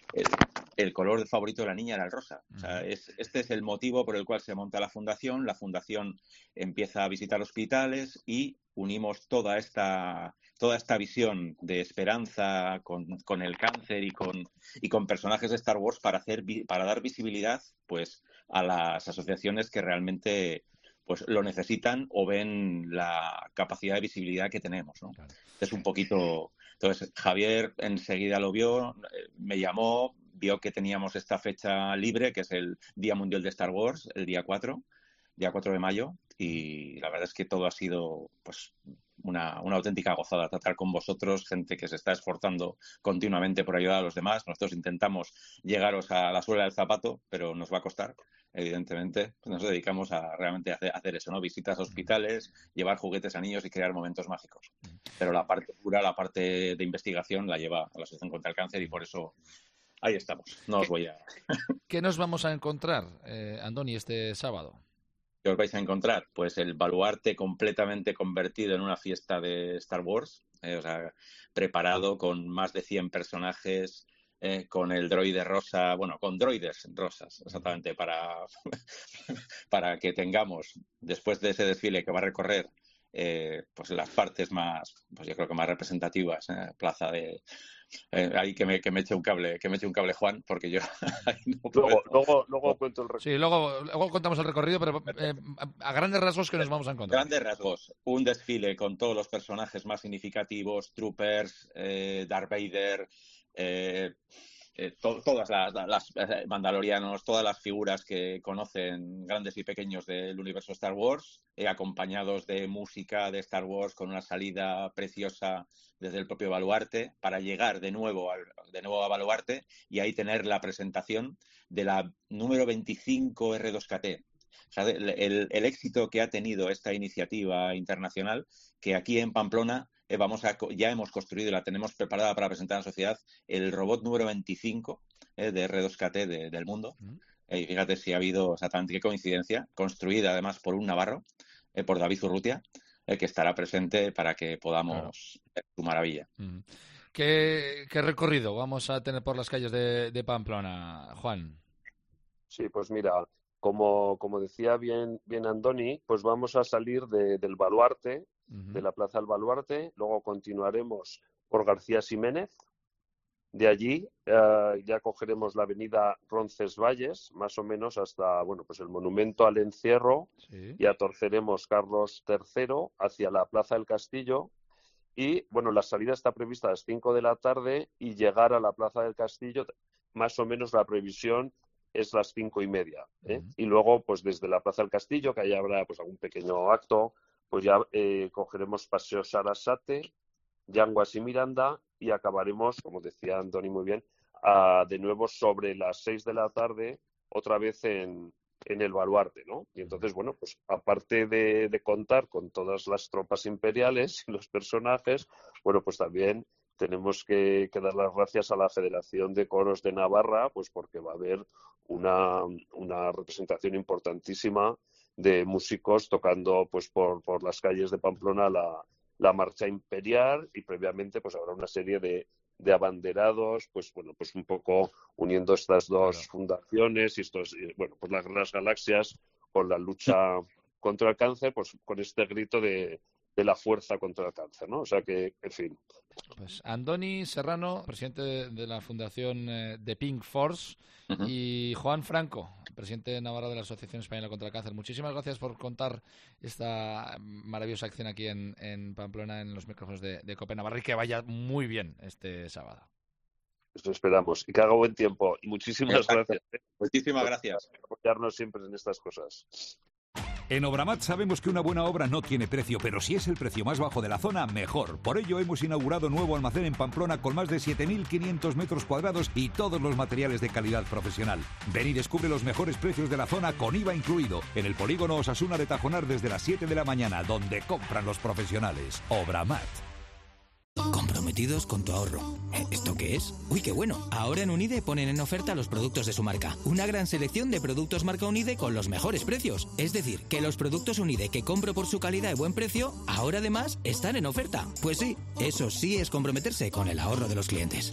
color favorito de la niña era el rosa. O sea, este es el motivo por el cual se monta la fundación. La fundación empieza a visitar hospitales y unimos toda esta visión de esperanza con el cáncer y con personajes de Star Wars para dar visibilidad pues a las asociaciones que realmente pues lo necesitan o ven la capacidad de visibilidad que tenemos, ¿no? Claro. Es un poquito. Entonces, Javier enseguida lo vio, me llamó, vio que teníamos esta fecha libre, que es el Día Mundial de Star Wars, el día 4 de mayo, y la verdad es que todo ha sido pues una auténtica gozada tratar con vosotros, gente que se está esforzando continuamente por ayudar a los demás. Nosotros intentamos llegaros a la suela del zapato, pero nos va a costar, evidentemente. Nos dedicamos a realmente hacer eso, ¿no? Visitas a hospitales, llevar juguetes a niños y crear momentos mágicos. Pero la parte pura, la parte de investigación la lleva a la Asociación contra el Cáncer, y por eso ahí estamos. No os voy a... ¿Qué nos vamos a encontrar, Andoni, este sábado? ¿Qué os vais a encontrar? Pues el baluarte completamente convertido en una fiesta de Star Wars, o sea, preparado con más de 100 personajes, con el droide rosa, bueno, con droides rosas, exactamente, para que tengamos, después de ese desfile que va a recorrer, pues las partes más, pues yo creo que más representativas, plaza de... ahí que me eche un cable, Juan, porque yo no puedo. Luego cuento el recorrido. Sí, luego contamos el recorrido, pero a grandes rasgos, ¿qué nos vamos a encontrar? Grandes rasgos, un desfile con todos los personajes más significativos, Troopers, Darth Vader, todas las mandalorianos, todas las figuras que conocen grandes y pequeños del universo Star Wars, acompañados de música de Star Wars, con una salida preciosa desde el propio baluarte, para llegar de nuevo a baluarte y ahí tener la presentación de la número 25 R2KT, O sea, el éxito que ha tenido esta iniciativa internacional, que aquí en Pamplona ya hemos construido y la tenemos preparada para presentar a la sociedad el robot número 25 de R2KT del mundo. Y fíjate si ha habido exactamente qué coincidencia, construida además por un navarro, por David Urrutia, que estará presente para que podamos ver su maravilla. ¿Qué recorrido vamos a tener por las calles de Pamplona, Juan? Sí, pues mira, como decía bien Andoni, pues vamos a salir del Baluarte, de la Plaza del Baluarte, luego continuaremos por García Ximénez. De allí ya cogeremos la avenida Roncesvalles, más o menos hasta pues el monumento al encierro, y atorceremos Carlos III hacia la Plaza del Castillo. Y la salida está prevista a las 5 de la tarde y llegar a la Plaza del Castillo, más o menos la previsión es las 5:30. Y luego, pues desde la Plaza del Castillo, que ahí habrá pues algún pequeño acto, pues ya cogeremos Paseo Sarasate, Yanguas y Miranda, y acabaremos, como decía Antoni muy bien, de nuevo sobre las 6 de la tarde, otra vez en el Baluarte, ¿no? Y entonces, pues aparte de contar con todas las tropas imperiales y los personajes, pues también tenemos que dar las gracias a la Federación de Coros de Navarra, pues porque va a haber una representación importantísima de músicos tocando pues por las calles de Pamplona la marcha imperial, y previamente pues habrá una serie de abanderados, pues un poco uniendo estas dos fundaciones y pues las Guerras Galaxias con la lucha contra el cáncer, pues con este grito de la fuerza contra el cáncer, ¿no? O sea que, en fin. Pues Andoni Serrano, presidente de la Fundación The Pink Force, y Juan Franco, presidente de Navarra de la Asociación Española contra el Cáncer. Muchísimas gracias por contar esta maravillosa acción aquí en Pamplona, en los micrófonos de COPE Navarra, y que vaya muy bien este sábado. Eso esperamos, y que haga buen tiempo. Y muchísimas gracias. Muchísimas gracias por apoyarnos siempre en estas cosas. En Obramat sabemos que una buena obra no tiene precio, pero si es el precio más bajo de la zona, mejor. Por ello hemos inaugurado nuevo almacén en Pamplona con más de 7.500 metros cuadrados y todos los materiales de calidad profesional. Ven y descubre los mejores precios de la zona con IVA incluido en el polígono Osasuna de Tajonar desde las 7 de la mañana, donde compran los profesionales. Obramat. Comprometidos con tu ahorro. ¿Esto qué es? ¡Uy, qué bueno! Ahora en Unide ponen en oferta los productos de su marca. Una gran selección de productos marca Unide con los mejores precios. Es decir, que los productos Unide que compro por su calidad y buen precio, ahora además están en oferta. Pues sí, eso sí es comprometerse con el ahorro de los clientes.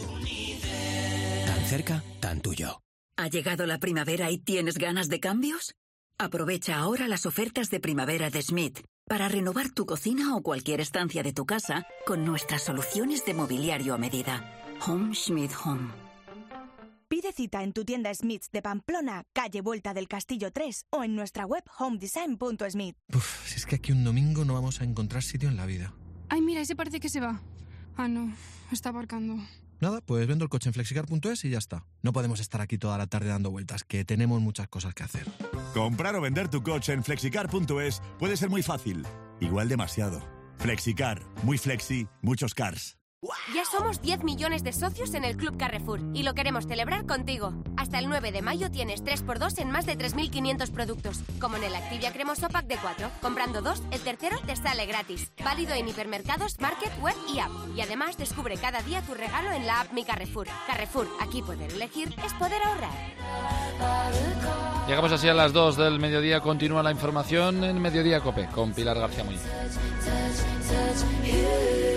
Tan cerca, tan tuyo. ¿Ha llegado la primavera y tienes ganas de cambios? Aprovecha ahora las ofertas de primavera de Schmidt para renovar tu cocina o cualquier estancia de tu casa con nuestras soluciones de mobiliario a medida. Home Schmidt Home. Pide cita en tu tienda Schmidt de Pamplona, calle Vuelta del Castillo 3, o en nuestra web homedesign.schmidt. Si es que aquí un domingo no vamos a encontrar sitio en la vida. Ay, mira, ese parece que se va. Ah, no, está aparcando. Nada, pues vendo el coche en flexicar.es y ya está. No podemos estar aquí toda la tarde dando vueltas, que tenemos muchas cosas que hacer. Comprar o vender tu coche en flexicar.es puede ser muy fácil, igual demasiado. Flexicar, muy flexi, muchos cars. Ya somos 10 millones de socios en el Club Carrefour y lo queremos celebrar contigo. Hasta el 9 de mayo tienes 3x2 en más de 3.500 productos, como en el Activia Cremoso Pack de 4. Comprando 2, el tercero te sale gratis. Válido en hipermercados, market, web y app. Y además descubre cada día tu regalo en la app Mi Carrefour. Carrefour, aquí poder elegir es poder ahorrar. Llegamos así a las 2 del mediodía. Continúa la información en Mediodía COPE con Pilar García Muñiz.